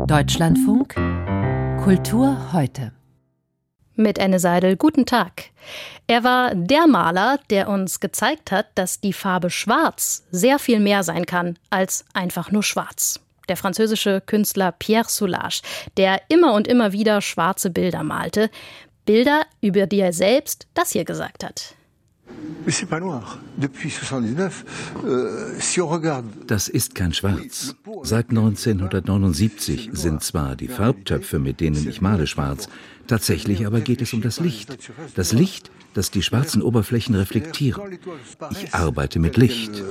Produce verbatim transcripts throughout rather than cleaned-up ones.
Deutschlandfunk Kultur heute. Mit Anne Seidel, guten Tag. Er war der Maler, der uns gezeigt hat, dass die Farbe Schwarz sehr viel mehr sein kann als einfach nur schwarz. Der französische Künstler Pierre Soulages, der immer und immer wieder schwarze Bilder malte. Bilder, über die er selbst das hier gesagt hat. Das ist kein Schwarz. Seit neunzehnhundertneunundsiebzig sind zwar die Farbtöpfe, mit denen ich male, schwarz. Tatsächlich aber geht es um das Licht. Das Licht, das die schwarzen Oberflächen reflektieren. Ich arbeite mit Licht.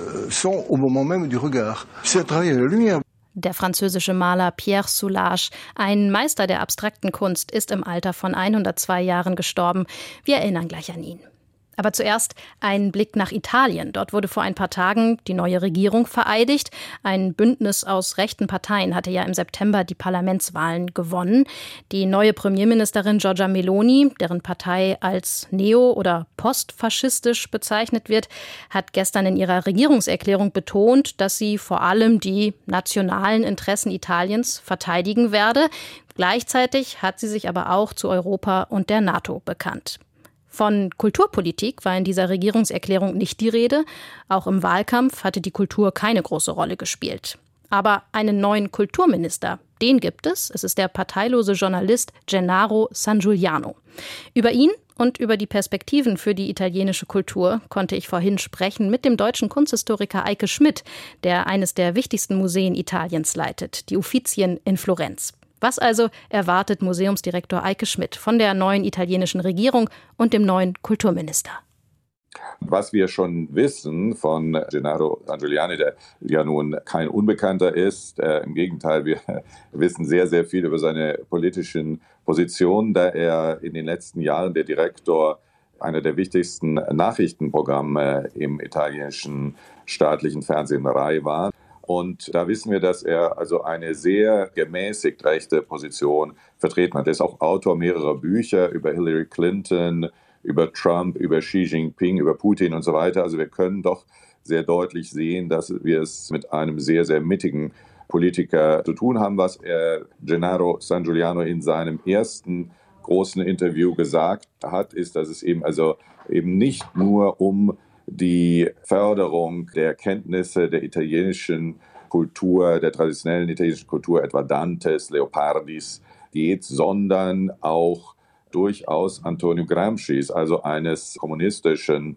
Der französische Maler Pierre Soulages, ein Meister der abstrakten Kunst, ist im Alter von hundertzwei Jahren gestorben. Wir erinnern gleich an ihn. Aber zuerst ein Blick nach Italien. Dort wurde vor ein paar Tagen die neue Regierung vereidigt. Ein Bündnis aus rechten Parteien hatte ja im September die Parlamentswahlen gewonnen. Die neue Premierministerin Giorgia Meloni, deren Partei als neo- oder postfaschistisch bezeichnet wird, hat gestern in ihrer Regierungserklärung betont, dass sie vor allem die nationalen Interessen Italiens verteidigen werde. Gleichzeitig hat sie sich aber auch zu Europa und der NATO bekannt. Von Kulturpolitik war in dieser Regierungserklärung nicht die Rede. Auch im Wahlkampf hatte die Kultur keine große Rolle gespielt. Aber einen neuen Kulturminister, den gibt es. Es ist der parteilose Journalist Gennaro Sangiuliano. Über ihn und über die Perspektiven für die italienische Kultur konnte ich vorhin sprechen mit dem deutschen Kunsthistoriker Eike Schmidt, der eines der wichtigsten Museen Italiens leitet, die Uffizien in Florenz. Was also erwartet Museumsdirektor Eike Schmidt von der neuen italienischen Regierung und dem neuen Kulturminister? Was wir schon wissen von Gennaro Sangiuliano, der ja nun kein Unbekannter ist, äh, im Gegenteil, wir wissen sehr, sehr viel über seine politischen Positionen, da er in den letzten Jahren der Direktor einer der wichtigsten Nachrichtenprogramme im italienischen staatlichen Fernsehen Rai war. Und da wissen wir, dass er also eine sehr gemäßigt rechte Position vertreten hat. Er ist auch Autor mehrerer Bücher über Hillary Clinton, über Trump, über Xi Jinping, über Putin und so weiter. Also wir können doch sehr deutlich sehen, dass wir es mit einem sehr, sehr mittigen Politiker zu tun haben. Was er, Gennaro Sangiuliano in seinem ersten großen Interview gesagt hat, ist, dass es eben also eben nicht nur um die Förderung der Kenntnisse der italienischen Kultur, der traditionellen italienischen Kultur, etwa Dantes, Leopardis, geht, sondern auch durchaus Antonio Gramscis, also eines kommunistischen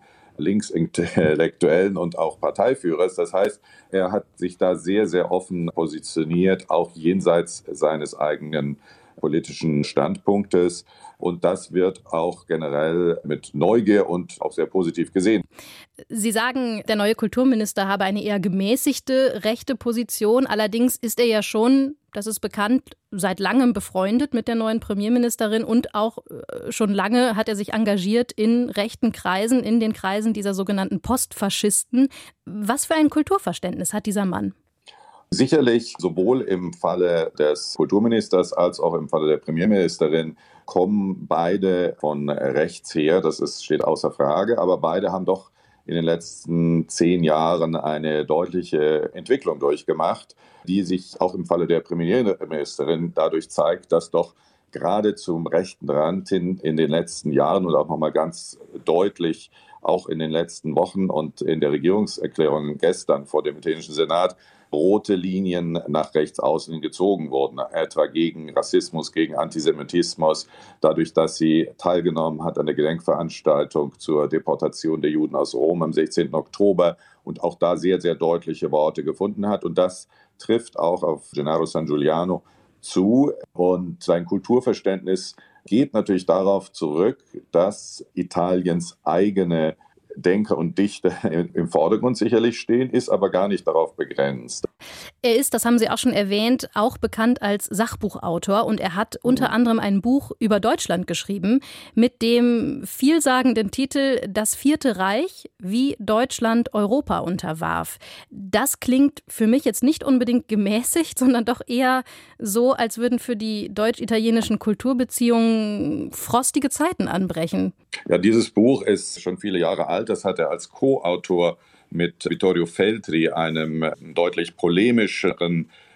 Linksintellektuellen und auch Parteiführers. Das heißt, er hat sich da sehr, sehr offen positioniert, auch jenseits seines eigenen politischen Standpunktes. Und das wird auch generell mit Neugier und auch sehr positiv gesehen. Sie sagen, der neue Kulturminister habe eine eher gemäßigte rechte Position. Allerdings ist er ja schon, das ist bekannt, seit langem befreundet mit der neuen Premierministerin und auch schon lange hat er sich engagiert in rechten Kreisen, in den Kreisen dieser sogenannten Postfaschisten. Was für ein Kulturverständnis hat dieser Mann? Sicherlich, sowohl im Falle des Kulturministers als auch im Falle der Premierministerin kommen beide von rechts her, das ist, steht außer Frage, aber beide haben doch in den letzten zehn Jahren eine deutliche Entwicklung durchgemacht, die sich auch im Falle der Premierministerin dadurch zeigt, dass doch gerade zum rechten Rand hin in den letzten Jahren und auch nochmal ganz deutlich auch in den letzten Wochen und in der Regierungserklärung gestern vor dem italienischen Senat rote Linien nach rechts außen gezogen wurden, etwa gegen Rassismus, gegen Antisemitismus, dadurch, dass sie teilgenommen hat an der Gedenkveranstaltung zur Deportation der Juden aus Rom am sechzehnten Oktober und auch da sehr, sehr deutliche Worte gefunden hat. Und das trifft auch auf Gennaro Sangiuliano zu. Und sein Kulturverständnis geht natürlich darauf zurück, dass Italiens eigene Denker und Dichter im Vordergrund sicherlich stehen, ist aber gar nicht darauf begrenzt. Er ist, das haben Sie auch schon erwähnt, auch bekannt als Sachbuchautor und er hat unter anderem ein Buch über Deutschland geschrieben mit dem vielsagenden Titel »Das Vierte Reich, wie Deutschland Europa unterwarf«. Das klingt für mich jetzt nicht unbedingt gemäßigt, sondern doch eher so, als würden für die deutsch-italienischen Kulturbeziehungen frostige Zeiten anbrechen. Ja, dieses Buch ist schon viele Jahre alt. Das hat er als Co-Autor mit Vittorio Feltri, einem deutlich polemischeren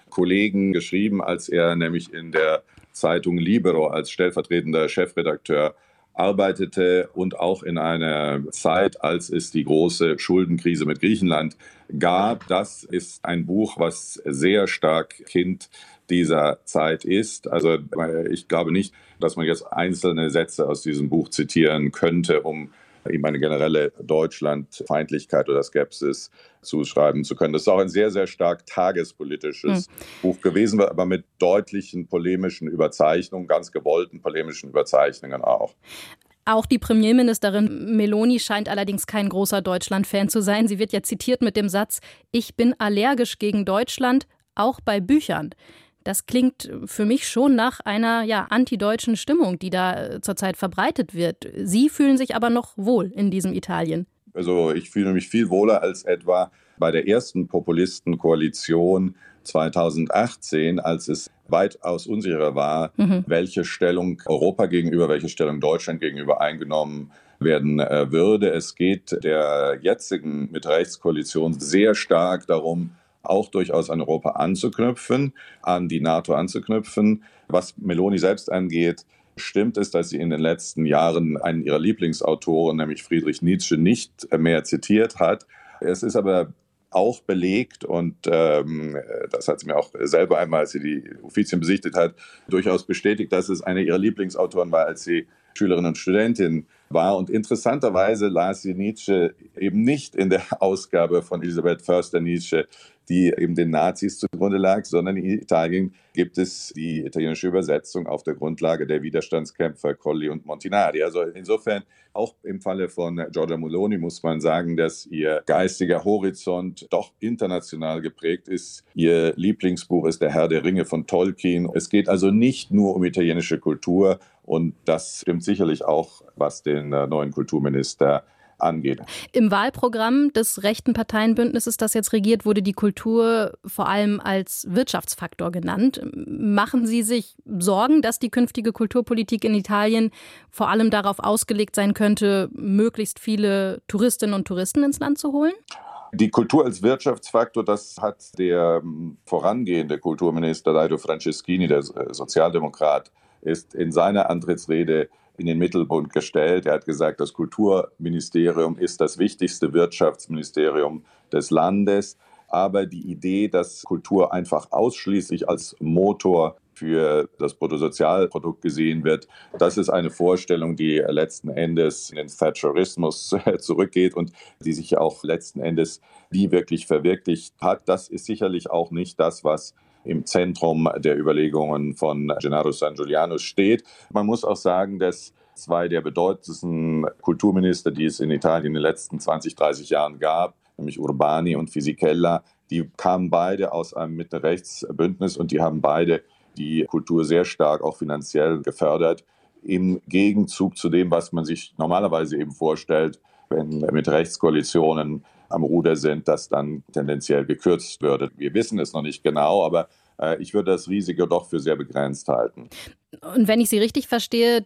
Kollegen geschrieben, als er nämlich in der Zeitung Libero als stellvertretender Chefredakteur arbeitete und auch in einer Zeit, als es die große Schuldenkrise mit Griechenland gab. Das ist ein Buch, was sehr stark Kind dieser Zeit ist. Also ich glaube nicht, dass man jetzt einzelne Sätze aus diesem Buch zitieren könnte, um ihm eine generelle Deutschlandfeindlichkeit oder Skepsis zuschreiben zu können. Das ist auch ein sehr, sehr stark tagespolitisches hm. Buch gewesen, aber mit deutlichen polemischen Überzeichnungen, ganz gewollten polemischen Überzeichnungen auch. Auch die Premierministerin Meloni scheint allerdings kein großer Deutschland-Fan zu sein. Sie wird ja zitiert mit dem Satz: Ich bin allergisch gegen Deutschland, auch bei Büchern. Das klingt für mich schon nach einer ja, antideutschen Stimmung, die da zurzeit verbreitet wird. Sie fühlen sich aber noch wohl in diesem Italien. Also ich fühle mich viel wohler als etwa bei der ersten Populistenkoalition zweitausendachtzehn, als es weitaus unsicherer war, mhm. welche Stellung Europa gegenüber, welche Stellung Deutschland gegenüber eingenommen werden äh, würde. Es geht der jetzigen Mitte-Rechts-Koalition sehr stark darum, auch durchaus an Europa anzuknüpfen, an die NATO anzuknüpfen. Was Meloni selbst angeht, stimmt es, dass sie in den letzten Jahren einen ihrer Lieblingsautoren, nämlich Friedrich Nietzsche, nicht mehr zitiert hat. Es ist aber auch belegt, und ähm, das hat sie mir auch selber einmal, als sie die Uffizien besichtigt hat, durchaus bestätigt, dass es einer ihrer Lieblingsautoren war, als sie Schülerin und Studentin war. Und interessanterweise las sie Nietzsche eben nicht in der Ausgabe von Elisabeth Förster-Nietzsche, die eben den Nazis zugrunde lag, sondern in Italien gibt es die italienische Übersetzung auf der Grundlage der Widerstandskämpfer Colli und Montinari. Also insofern, auch im Falle von Giorgia Meloni muss man sagen, dass ihr geistiger Horizont doch international geprägt ist. Ihr Lieblingsbuch ist Der Herr der Ringe von Tolkien. Es geht also nicht nur um italienische Kultur, und das stimmt sicherlich auch, was den neuen Kulturminister angeht. Im Wahlprogramm des rechten Parteienbündnisses, das jetzt regiert, wurde die Kultur vor allem als Wirtschaftsfaktor genannt. Machen Sie sich Sorgen, dass die künftige Kulturpolitik in Italien vor allem darauf ausgelegt sein könnte, möglichst viele Touristinnen und Touristen ins Land zu holen? Die Kultur als Wirtschaftsfaktor, das hat der vorangehende Kulturminister Dario Franceschini, der Sozialdemokrat, ist in seiner Antrittsrede in den Mittelpunkt gestellt. Er hat gesagt, das Kulturministerium ist das wichtigste Wirtschaftsministerium des Landes. Aber die Idee, dass Kultur einfach ausschließlich als Motor für das Bruttosozialprodukt gesehen wird, das ist eine Vorstellung, die letzten Endes in den Thatcherismus zurückgeht und die sich auch letzten Endes nie wirklich verwirklicht hat. Das ist sicherlich auch nicht das, was im Zentrum der Überlegungen von Gennaro San Giuliano steht. Man muss auch sagen, dass zwei der bedeutendsten Kulturminister, die es in Italien in den letzten zwanzig, dreißig Jahren gab, nämlich Urbani und Fisichella, die kamen beide aus einem Mitte-Rechts-Bündnis und die haben beide die Kultur sehr stark auch finanziell gefördert, im Gegenzug zu dem, was man sich normalerweise eben vorstellt, wenn Mitte-Rechts-Koalitionen am Ruder sind, dass dann tendenziell gekürzt würde. Wir wissen es noch nicht genau, aber äh, ich würde das Risiko doch für sehr begrenzt halten. Und wenn ich Sie richtig verstehe,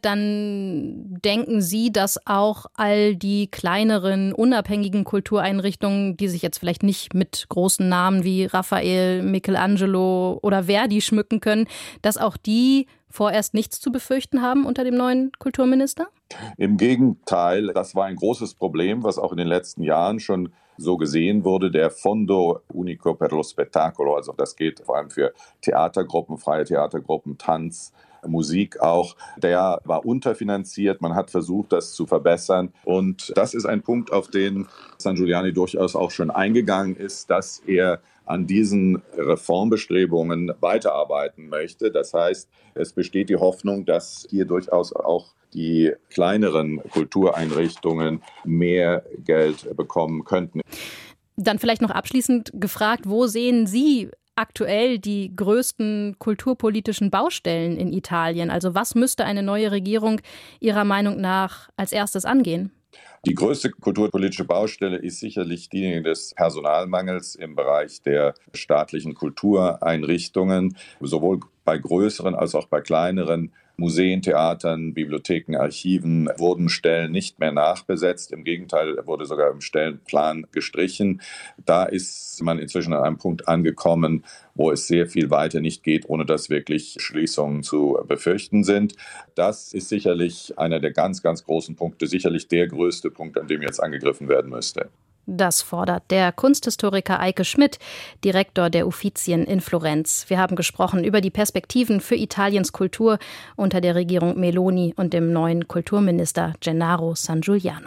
dann denken Sie, dass auch all die kleineren, unabhängigen Kultureinrichtungen, die sich jetzt vielleicht nicht mit großen Namen wie Raphael, Michelangelo oder Verdi schmücken können, dass auch die vorerst nichts zu befürchten haben unter dem neuen Kulturminister? Im Gegenteil, das war ein großes Problem, was auch in den letzten Jahren schon so gesehen wurde. Der Fondo Unico per lo Spettacolo, also das geht vor allem für Theatergruppen, freie Theatergruppen, Tanz, Musik auch, der war unterfinanziert. Man hat versucht, das zu verbessern. Und das ist ein Punkt, auf den San Giuliano durchaus auch schon eingegangen ist, dass er an diesen Reformbestrebungen weiterarbeiten möchte. Das heißt, es besteht die Hoffnung, dass hier durchaus auch die kleineren Kultureinrichtungen mehr Geld bekommen könnten. Dann vielleicht noch abschließend gefragt, wo sehen Sie aktuell die größten kulturpolitischen Baustellen in Italien? Also was müsste eine neue Regierung Ihrer Meinung nach als erstes angehen? Die größte kulturpolitische Baustelle ist sicherlich diejenige des Personalmangels im Bereich der staatlichen Kultureinrichtungen. Sowohl bei größeren als auch bei kleineren Museen, Theatern, Bibliotheken, Archiven wurden Stellen nicht mehr nachbesetzt. Im Gegenteil, wurde sogar im Stellenplan gestrichen. Da ist man inzwischen an einem Punkt angekommen, wo es sehr viel weiter nicht geht, ohne dass wirklich Schließungen zu befürchten sind. Das ist sicherlich einer der ganz, ganz großen Punkte, sicherlich der größte Punkt, an dem jetzt angegriffen werden müsste. Das fordert der Kunsthistoriker Eike Schmidt, Direktor der Uffizien in Florenz. Wir haben gesprochen über die Perspektiven für Italiens Kultur unter der Regierung Meloni und dem neuen Kulturminister Gennaro Sangiuliano.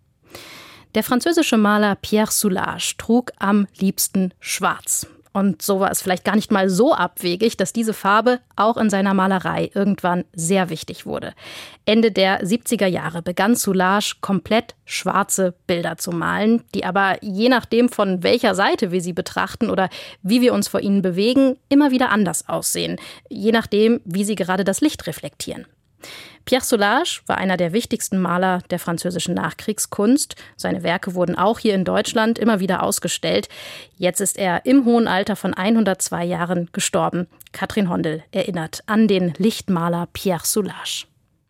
Der französische Maler Pierre Soulages trug am liebsten schwarz. Und so war es vielleicht gar nicht mal so abwegig, dass diese Farbe auch in seiner Malerei irgendwann sehr wichtig wurde. Ende der siebziger Jahre begann Soulages komplett schwarze Bilder zu malen, die aber je nachdem, von welcher Seite wir sie betrachten oder wie wir uns vor ihnen bewegen, immer wieder anders aussehen, je nachdem, wie sie gerade das Licht reflektieren. Pierre Soulages war einer der wichtigsten Maler der französischen Nachkriegskunst. Seine Werke wurden auch hier in Deutschland immer wieder ausgestellt. Jetzt ist er im hohen Alter von hundertzwei Jahren gestorben. Katrin Hondel erinnert an den Lichtmaler Pierre Soulages.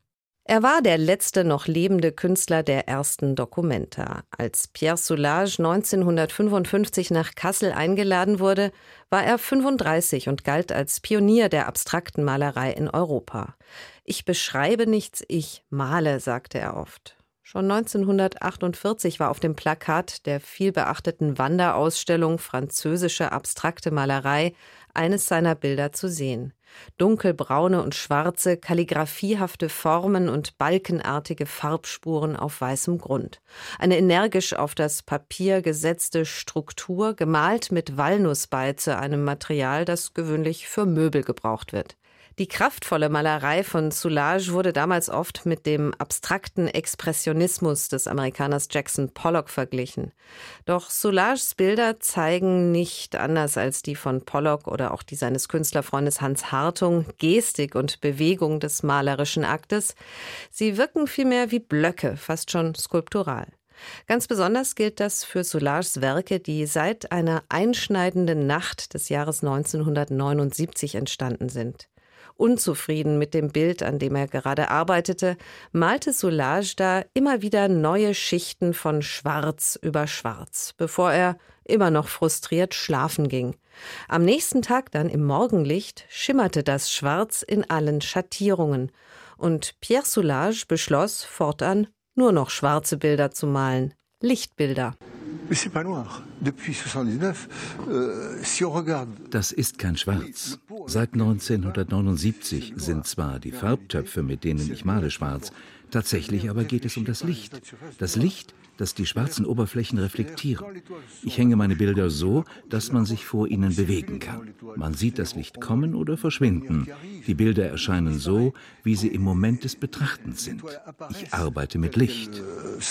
Er war der letzte noch lebende Künstler der ersten Documenta. Als Pierre Soulages neunzehnhundertfünfundfünfzig nach Kassel eingeladen wurde, war er fünfunddreißig und galt als Pionier der abstrakten Malerei in Europa. »Ich beschreibe nichts, ich male«, sagte er oft. Schon neunzehnhundertachtundvierzig war auf dem Plakat der vielbeachteten Wanderausstellung Französische abstrakte Malerei eines seiner Bilder zu sehen. Dunkelbraune und schwarze, kalligrafiehafte Formen und balkenartige Farbspuren auf weißem Grund. Eine energisch auf das Papier gesetzte Struktur, gemalt mit Walnussbeize, einem Material, das gewöhnlich für Möbel gebraucht wird. Die kraftvolle Malerei von Soulages wurde damals oft mit dem abstrakten Expressionismus des Amerikaners Jackson Pollock verglichen. Doch Soulages Bilder zeigen nicht, anders als die von Pollock oder auch die seines Künstlerfreundes Hans Hartung, Gestik und Bewegung des malerischen Aktes. Sie wirken vielmehr wie Blöcke, fast schon skulptural. Ganz besonders gilt das für Soulages Werke, die seit einer einschneidenden Nacht des Jahres neunzehnhundertneunundsiebzig entstanden sind. Unzufrieden mit dem Bild, an dem er gerade arbeitete, malte Soulages da immer wieder neue Schichten von Schwarz über Schwarz, bevor er, immer noch frustriert, schlafen ging. Am nächsten Tag dann im Morgenlicht schimmerte das Schwarz in allen Schattierungen. Und Pierre Soulages beschloss, fortan nur noch schwarze Bilder zu malen, Lichtbilder. Das ist kein Schwarz. Seit neunzehnhundertneunundsiebzig sind zwar die Farbtöpfe, mit denen ich male, schwarz, tatsächlich aber geht es um das Licht. Das Licht, das die schwarzen Oberflächen reflektieren. Ich hänge meine Bilder so, dass man sich vor ihnen bewegen kann. Man sieht das Licht kommen oder verschwinden. Die Bilder erscheinen so, wie sie im Moment des Betrachtens sind. Ich arbeite mit Licht.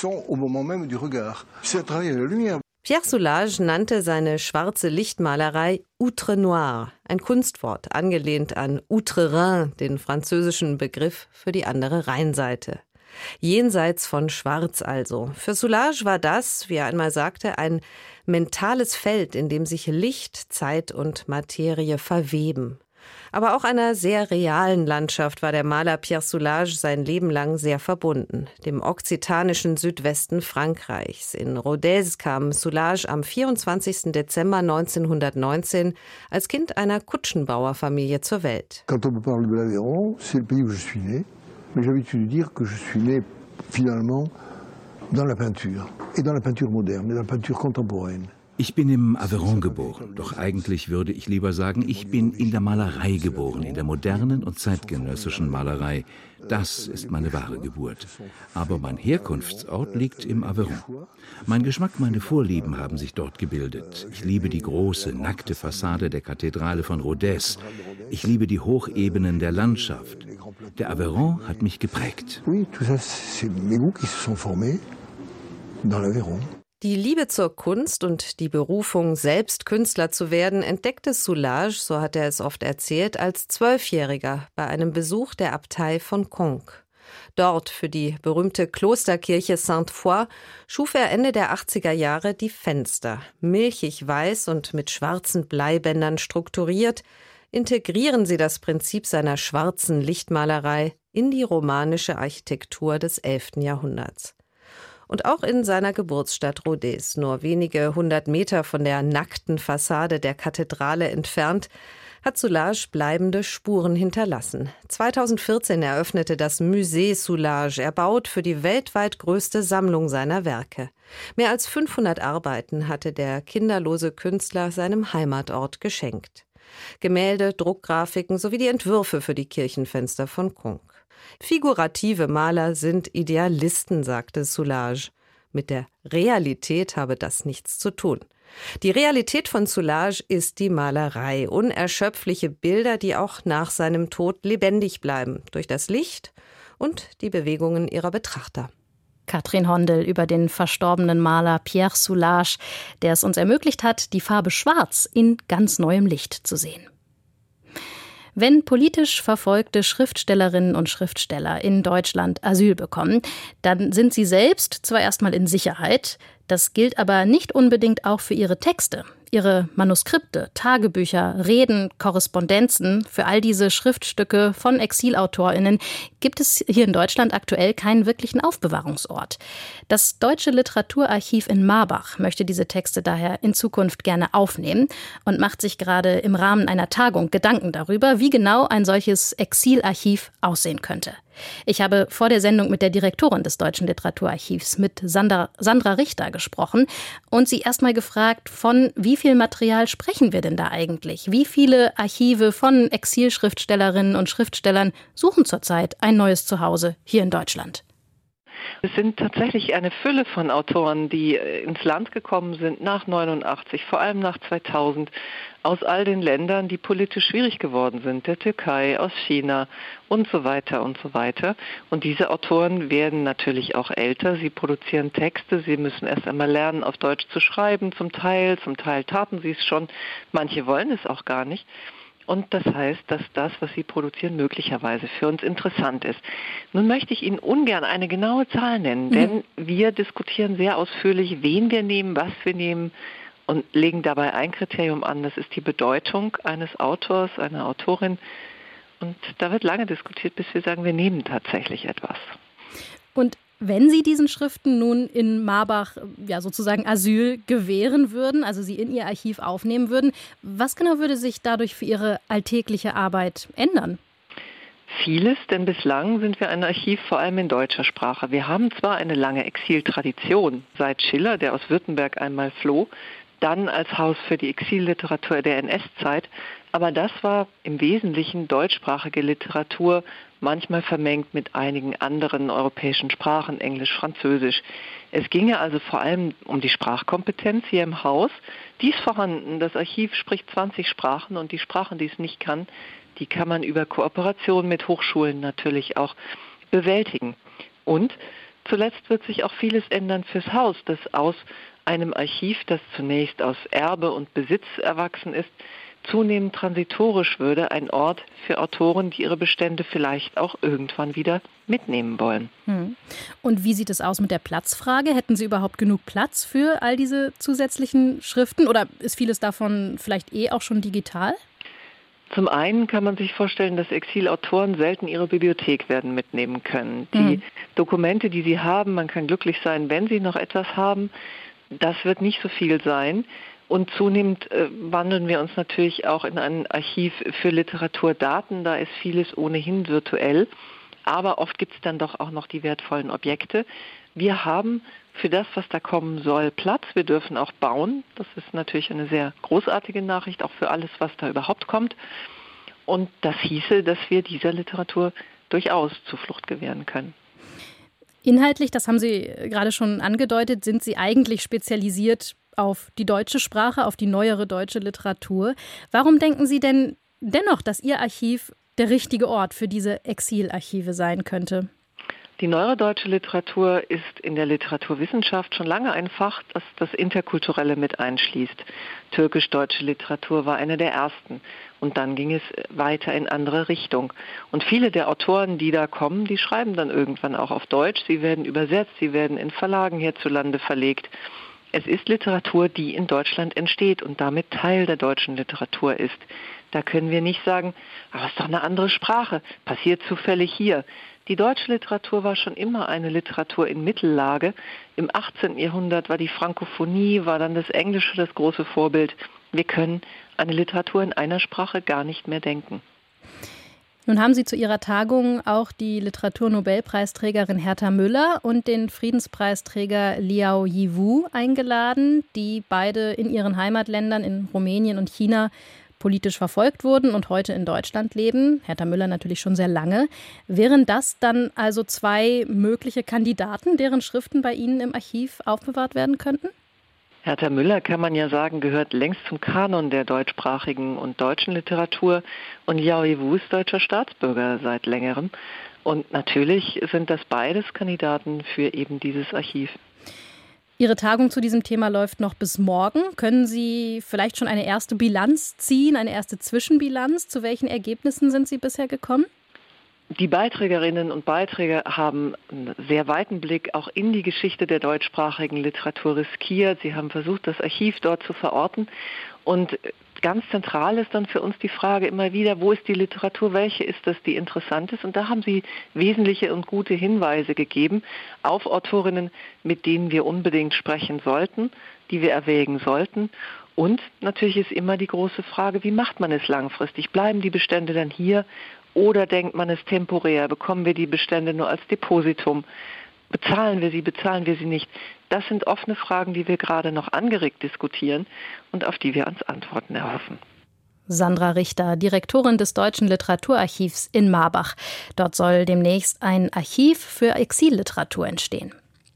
Pierre Soulages nannte seine schwarze Lichtmalerei Outre Noir, ein Kunstwort, angelehnt an Outre-Rhin, den französischen Begriff für die andere Rheinseite. Jenseits von Schwarz also. Für Soulages war das, wie er einmal sagte, ein mentales Feld, in dem sich Licht, Zeit und Materie verweben. Aber auch einer sehr realen Landschaft war der Maler Pierre Soulages sein Leben lang sehr verbunden, dem okzitanischen Südwesten Frankreichs. In Rodez kam Soulages am vierundzwanzigsten Dezember neunzehnhundertneunzehn als Kind einer Kutschenbauerfamilie zur Welt. Quand on me parle de l'Aveyron, c'est le pays où je suis né. Mais j'ai l'habitude de dire que je suis né finalement dans la peinture et dans la peinture moderne, dans la peinture contemporaine. Ich bin im Aveyron geboren, doch eigentlich würde ich lieber sagen, ich bin in der Malerei geboren, in der modernen und zeitgenössischen Malerei. Das ist meine wahre Geburt. Aber mein Herkunftsort liegt im Aveyron. Mein Geschmack, meine Vorlieben haben sich dort gebildet. Ich liebe die große, nackte Fassade der Kathedrale von Rodez. Ich liebe die Hochebenen der Landschaft. Der Aveyron hat mich geprägt. Oui, tout ça, c'est mes goûts qui se sont formés dans l'Aveyron. Die Liebe zur Kunst und die Berufung, selbst Künstler zu werden, entdeckte Soulages, so hat er es oft erzählt, als Zwölfjähriger bei einem Besuch der Abtei von Conques. Dort, für die berühmte Klosterkirche Sainte-Foy, schuf er Ende der achtziger Jahre die Fenster, milchig weiß und mit schwarzen Bleibändern strukturiert, integrieren sie das Prinzip seiner schwarzen Lichtmalerei in die romanische Architektur des elften Jahrhunderts. Und auch in seiner Geburtsstadt Rodez, nur wenige hundert Meter von der nackten Fassade der Kathedrale entfernt, hat Soulages bleibende Spuren hinterlassen. zweitausendvierzehn eröffnete das Musée Soulages, erbaut für die weltweit größte Sammlung seiner Werke. Mehr als fünfhundert Arbeiten hatte der kinderlose Künstler seinem Heimatort geschenkt. Gemälde, Druckgrafiken sowie die Entwürfe für die Kirchenfenster von Conques. Figurative Maler sind Idealisten, sagte Soulages. Mit der Realität habe das nichts zu tun. Die Realität von Soulages ist die Malerei, unerschöpfliche Bilder, die auch nach seinem Tod lebendig bleiben, durch das Licht und die Bewegungen ihrer Betrachter. Katrin Hondel über den verstorbenen Maler Pierre Soulages, der es uns ermöglicht hat, die Farbe Schwarz in ganz neuem Licht zu sehen. Wenn politisch verfolgte Schriftstellerinnen und Schriftsteller in Deutschland Asyl bekommen, dann sind sie selbst zwar erstmal in Sicherheit, das gilt aber nicht unbedingt auch für ihre Texte. Ihre Manuskripte, Tagebücher, Reden, Korrespondenzen, für all diese Schriftstücke von ExilautorInnen gibt es hier in Deutschland aktuell keinen wirklichen Aufbewahrungsort. Das Deutsche Literaturarchiv in Marbach möchte diese Texte daher in Zukunft gerne aufnehmen und macht sich gerade im Rahmen einer Tagung Gedanken darüber, wie genau ein solches Exilarchiv aussehen könnte. Ich habe vor der Sendung mit der Direktorin des Deutschen Literaturarchivs, mit Sandra, Sandra Richter, gesprochen und sie erstmal gefragt, von wie viel Material sprechen wir denn da eigentlich? Wie viele Archive von Exilschriftstellerinnen und Schriftstellern suchen zurzeit ein neues Zuhause hier in Deutschland? Es sind tatsächlich eine Fülle von Autoren, die ins Land gekommen sind nach neunundachtzig, vor allem nach zweitausend, aus all den Ländern, die politisch schwierig geworden sind, der Türkei, aus China und so weiter und so weiter. Und diese Autoren werden natürlich auch älter, sie produzieren Texte, sie müssen erst einmal lernen, auf Deutsch zu schreiben, zum Teil, zum Teil taten sie es schon, manche wollen es auch gar nicht. Und das heißt, dass das, was sie produzieren, möglicherweise für uns interessant ist. Nun möchte ich Ihnen ungern eine genaue Zahl nennen, denn mhm. wir diskutieren sehr ausführlich, wen wir nehmen, was wir nehmen und legen dabei ein Kriterium an, das ist die Bedeutung eines Autors, einer Autorin. Und da wird lange diskutiert, bis wir sagen, wir nehmen tatsächlich etwas. Und wenn Sie diesen Schriften nun in Marbach ja sozusagen Asyl gewähren würden, also sie in Ihr Archiv aufnehmen würden, was genau würde sich dadurch für Ihre alltägliche Arbeit ändern? Vieles, denn bislang sind wir ein Archiv vor allem in deutscher Sprache. Wir haben zwar eine lange Exiltradition, seit Schiller, der aus Württemberg einmal floh, dann als Haus für die Exilliteratur der N S-Zeit, aber das war im Wesentlichen deutschsprachige Literatur, manchmal vermengt mit einigen anderen europäischen Sprachen, Englisch, Französisch. Es ginge also vor allem um die Sprachkompetenz hier im Haus. Die ist vorhanden. Das Archiv spricht zwanzig Sprachen und die Sprachen, die es nicht kann, die kann man über Kooperation mit Hochschulen natürlich auch bewältigen. Und zuletzt wird sich auch vieles ändern fürs Haus, das aus einem Archiv, das zunächst aus Erbe und Besitz erwachsen ist, zunehmend transitorisch würde, ein Ort für Autoren, die ihre Bestände vielleicht auch irgendwann wieder mitnehmen wollen. Hm. Und wie sieht es aus mit der Platzfrage? Hätten Sie überhaupt genug Platz für all diese zusätzlichen Schriften oder ist vieles davon vielleicht eh auch schon digital? Zum einen kann man sich vorstellen, dass Exilautoren selten ihre Bibliothek werden mitnehmen können. Die Mhm. Dokumente, die sie haben, man kann glücklich sein, wenn sie noch etwas haben, das wird nicht so viel sein. Und zunehmend äh, wandeln wir uns natürlich auch in ein Archiv für Literaturdaten. Da ist vieles ohnehin virtuell. Aber oft gibt es dann doch auch noch die wertvollen Objekte. Wir haben für das, was da kommen soll, Platz. Wir dürfen auch bauen. Das ist natürlich eine sehr großartige Nachricht, auch für alles, was da überhaupt kommt. Und das hieße, dass wir dieser Literatur durchaus Zuflucht gewähren können. Inhaltlich, das haben Sie gerade schon angedeutet, sind Sie eigentlich spezialisiert auf die deutsche Sprache, auf die neuere deutsche Literatur. Warum denken Sie denn dennoch, dass Ihr Archiv der richtige Ort für diese Exilarchive sein könnte? Die neuere deutsche Literatur ist in der Literaturwissenschaft schon lange ein Fach, das das Interkulturelle mit einschließt. Türkisch-deutsche Literatur war eine der ersten. Und dann ging es weiter in andere Richtung. Und viele der Autoren, die da kommen, die schreiben dann irgendwann auch auf Deutsch. Sie werden übersetzt, sie werden in Verlagen hierzulande verlegt. Es ist Literatur, die in Deutschland entsteht und damit Teil der deutschen Literatur ist. Da können wir nicht sagen, aber es ist doch eine andere Sprache, passiert zufällig hier. Die deutsche Literatur war schon immer eine Literatur in Mittellage. Im achtzehnten Jahrhundert war die Frankophonie, war dann das Englische das große Vorbild. Wir können eine Literatur in einer Sprache gar nicht mehr denken. Nun haben Sie zu Ihrer Tagung auch die Literaturnobelpreisträgerin Herta Müller und den Friedenspreisträger Liao Yiwu eingeladen, die beide in ihren Heimatländern in Rumänien und China politisch verfolgt wurden und heute in Deutschland leben. Herta Müller natürlich schon sehr lange. Wären das dann also zwei mögliche Kandidaten, deren Schriften bei Ihnen im Archiv aufbewahrt werden könnten? Herta Müller, kann man ja sagen, gehört längst zum Kanon der deutschsprachigen und deutschen Literatur. Und Liao Yiwu ist deutscher Staatsbürger seit längerem. Und natürlich sind das beides Kandidaten für eben dieses Archiv. Ihre Tagung zu diesem Thema läuft noch bis morgen. Können Sie vielleicht schon eine erste Bilanz ziehen, eine erste Zwischenbilanz? Zu welchen Ergebnissen sind Sie bisher gekommen? Die Beiträgerinnen und Beiträger haben einen sehr weiten Blick auch in die Geschichte der deutschsprachigen Literatur riskiert. Sie haben versucht, das Archiv dort zu verorten. Und ganz zentral ist dann für uns die Frage immer wieder, wo ist die Literatur, welche ist das, die interessant ist? Und da haben Sie wesentliche und gute Hinweise gegeben auf Autorinnen, mit denen wir unbedingt sprechen sollten, die wir erwägen sollten. Und natürlich ist immer die große Frage, wie macht man es langfristig? Bleiben die Bestände dann hier oder denkt man es temporär? Bekommen wir die Bestände nur als Depositum? Bezahlen wir sie, bezahlen wir sie nicht? Das sind offene Fragen, die wir gerade noch angeregt diskutieren und auf die wir uns Antworten erhoffen. Sandra Richter, Direktorin des Deutschen Literaturarchivs in Marbach. Dort soll demnächst ein Archiv für Exilliteratur entstehen.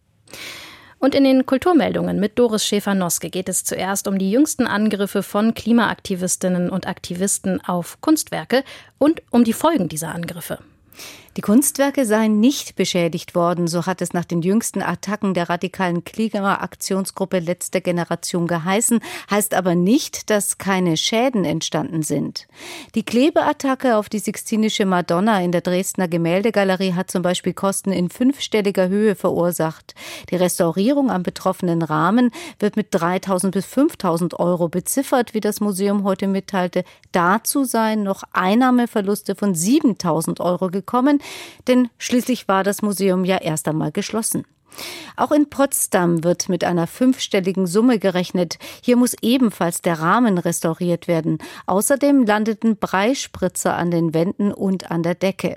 Und in den Kulturmeldungen mit Doris Schäfer-Noske geht es zuerst um die jüngsten Angriffe von Klimaaktivistinnen und Aktivisten auf Kunstwerke und um die Folgen dieser Angriffe. Die Kunstwerke seien nicht beschädigt worden, so hat es nach den jüngsten Attacken der radikalen Klimaaktionsgruppe Letzte Generation geheißen, heißt aber nicht, dass keine Schäden entstanden sind. Die Klebeattacke auf die Sixtinische Madonna in der Dresdner Gemäldegalerie hat zum Beispiel Kosten in fünfstelliger Höhe verursacht. Die Restaurierung am betroffenen Rahmen wird mit dreitausend bis fünftausend Euro beziffert, wie das Museum heute mitteilte. Dazu seien noch Einnahmeverluste von siebentausend Euro gekommen, denn schließlich war das Museum ja erst einmal geschlossen. Auch in Potsdam wird mit einer fünfstelligen Summe gerechnet. Hier muss ebenfalls der Rahmen restauriert werden. Außerdem landeten Breispritzer an den Wänden und an der Decke.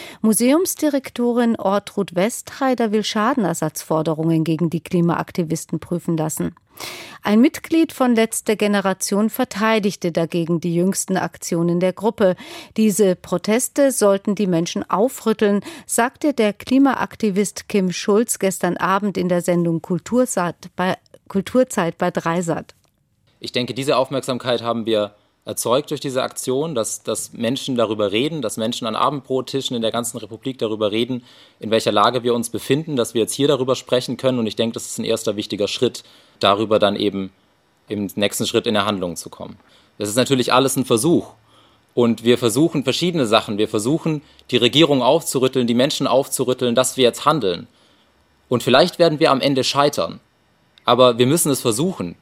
Museumsdirektorin Ortrud Westheider will Schadenersatzforderungen gegen die Klimaaktivisten prüfen lassen. Ein Mitglied von Letzte Generation verteidigte dagegen die jüngsten Aktionen der Gruppe. Diese Proteste sollten die Menschen aufrütteln, sagte der Klimaaktivist Kim Schulz gestern Abend in der Sendung Kulturzeit bei, Kulturzeit bei Dreisat. Ich denke, diese Aufmerksamkeit haben wir erzeugt durch diese Aktion, dass, dass Menschen darüber reden, dass Menschen an Abendbrottischen in der ganzen Republik darüber reden, in welcher Lage wir uns befinden, dass wir jetzt hier darüber sprechen können. Und ich denke, das ist ein erster wichtiger Schritt, darüber dann eben im nächsten Schritt in der Handlung zu kommen. Das ist natürlich alles ein Versuch. Und wir versuchen verschiedene Sachen. Wir versuchen, die Regierung aufzurütteln, die Menschen aufzurütteln, dass wir jetzt handeln. Und vielleicht werden wir am Ende scheitern. Aber wir müssen es versuchen.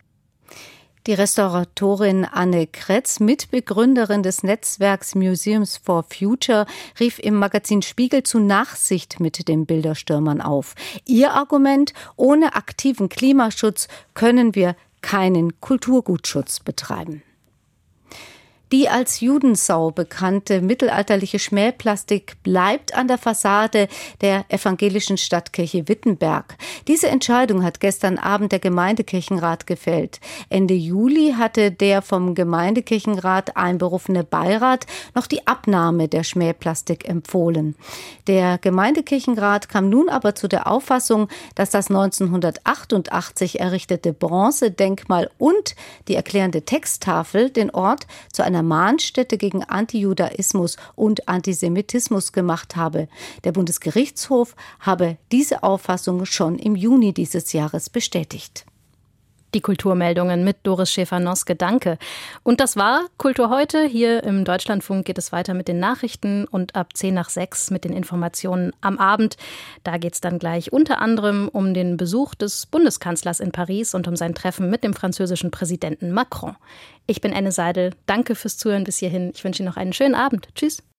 Die Restauratorin Anne Kretz, Mitbegründerin des Netzwerks Museums for Future, rief im Magazin Spiegel zu Nachsicht mit den Bilderstürmern auf. Ihr Argument: Ohne aktiven Klimaschutz können wir keinen Kulturgutschutz betreiben. Die als Judensau bekannte mittelalterliche Schmähplastik bleibt an der Fassade der evangelischen Stadtkirche Wittenberg. Diese Entscheidung hat gestern Abend der Gemeindekirchenrat gefällt. Ende Juli hatte der vom Gemeindekirchenrat einberufene Beirat noch die Abnahme der Schmähplastik empfohlen. Der Gemeindekirchenrat kam nun aber zu der Auffassung, dass das neunzehnhundertachtundachtzig errichtete Bronzedenkmal und die erklärende Texttafel den Ort zu einer Mahnstätte gegen Antijudaismus und Antisemitismus gemacht habe. Der Bundesgerichtshof habe diese Auffassung schon im Juni dieses Jahres bestätigt. Die Kulturmeldungen mit Doris Schäfer-Noske. Danke. Und das war Kultur heute. Hier im Deutschlandfunk geht es weiter mit den Nachrichten und ab zehn nach sechs mit den Informationen am Abend. Da geht es dann gleich unter anderem um den Besuch des Bundeskanzlers in Paris und um sein Treffen mit dem französischen Präsidenten Macron. Ich bin Anne Seidel. Danke fürs Zuhören bis hierhin. Ich wünsche Ihnen noch einen schönen Abend. Tschüss.